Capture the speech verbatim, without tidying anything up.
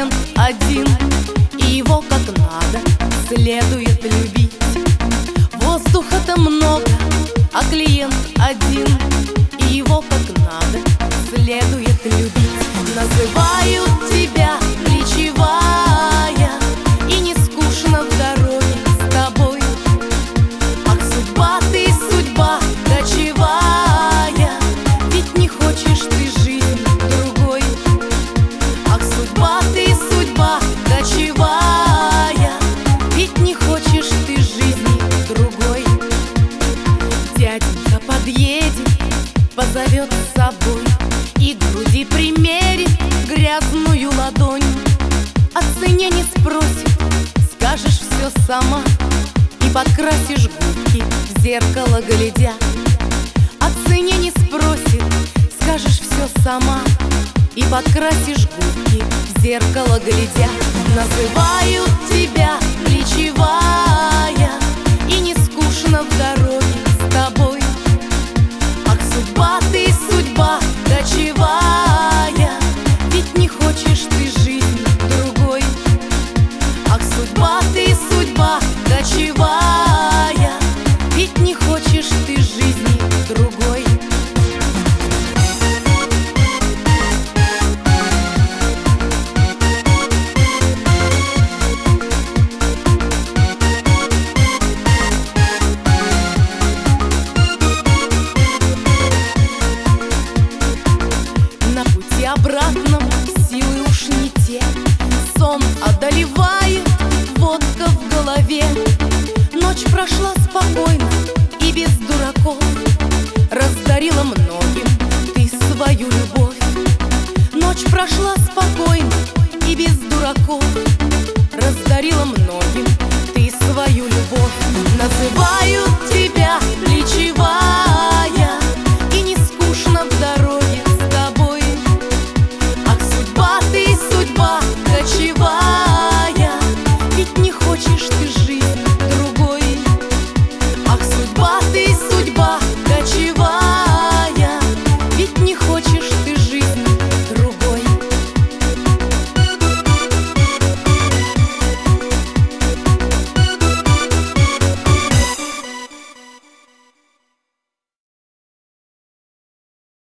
клиент один, и его как надо следует любить. Воздуха-то много, а клиент один, и его как надо следует любить. Называют тебя плечевая, и не скучно в дороге с тобой. Ах, судьба ты, судьба кочевая, ведь не хочешь ты жизнь другой. Ах, судьба ты, судьба кочевая, ведь не хочешь ты жизни другой. Дяденька подъедет, позовет с собой и к груди примерит грязную ладонь. О цене не спросит, скажешь все сама, и подкрасишь губки в зеркало глядя. О цене не спросит, скажешь все сама, и подкрасишь губки в зеркало глядя. Называют тебя плечевая, и не скучно в дороге с тобой. Ах, судьба ты, судьба кочевая, ведь не хочешь ты жизни другой. Ах, судьба ты, судьба кочевая, ведь не хочешь ты жизни другой. Обратном силы уж не те, сон одолевает, водка в голове. Ночь прошла спокойно и без дураков, раздарила многим ты свою любовь. Ночь прошла спокойно